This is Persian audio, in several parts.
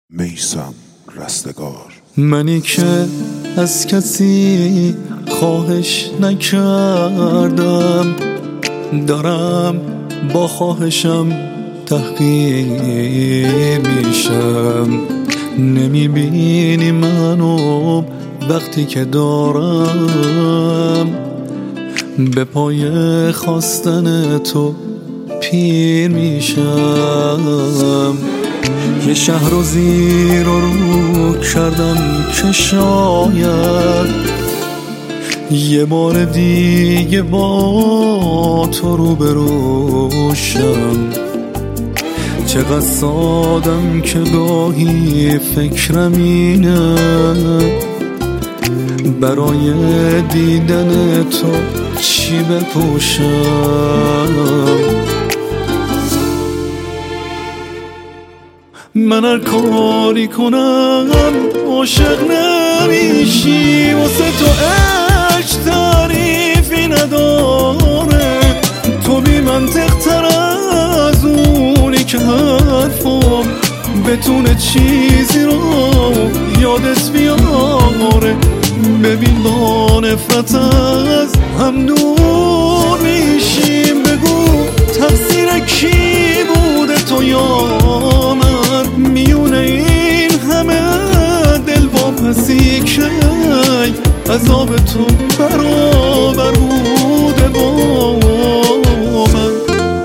میثم رستگار. منی که از کسی خواهش نکردم، دارم با خواهشم تحقیر میشم. نمیبینی منو وقتی که دارم به پای خواستن تو پیر میشم. یه شهر رو زیر و رو کردم که شاید یه بار دیگه با تو روبروشم. چقدر سادم که گاهی فکرم اینه برای دیدن تو چی بپوشم. من هر کاری کنم عاشق نمیشی، واسه تو عشق تعریفی نداره. تو بی منطق تر از اونی که حرفم بتونه چیزی رو یادت بیاره. ببین با نفرت از هم دور میشیم، بگو تقصیر کی بوده تو یا من؟ میونه این همه دل واپسی که عذاب تو برابر بوده با من.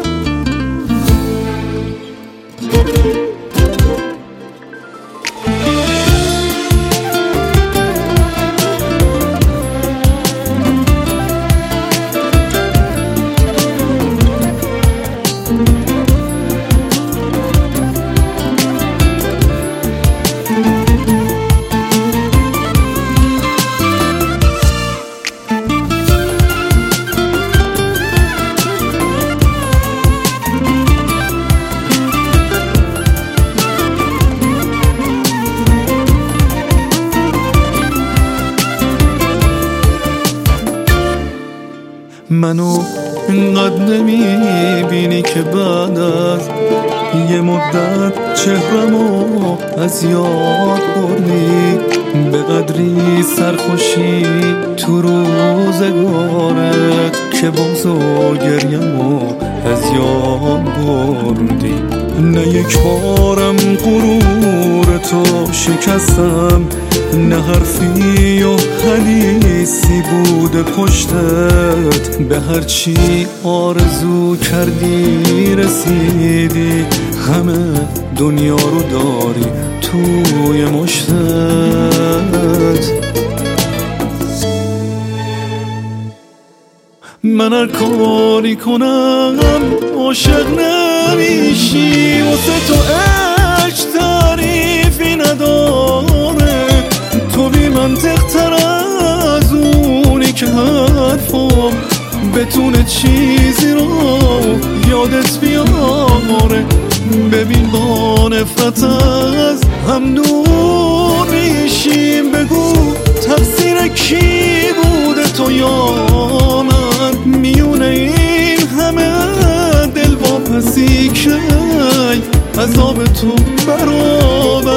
منو اینقدر نمیبینی که بعد از یه مدت چهرمو از یاد بردی؟ به قدری سرخوشی تو روزگارت که بازو گریمو از یاد بردی. نه یک بارم غرور تو شکستم، نه حرفی و حدیثی بوده پشتت. به هرچی آرزو کردی رسیدی، همه دنیا رو داری توی مشتت. من هر کاری کنم عاشق نمیشی، واسه تو عشق تعریفی نداره. تو بی منطق تر از اونی که حرفم بتونه چیزی رو یادت بیاره. ببین با نفرت از هم دور میشیم، بگو تقصیر کی بوده تو یا من؟ میونه این همه دل واپسی که عذاب تو برابر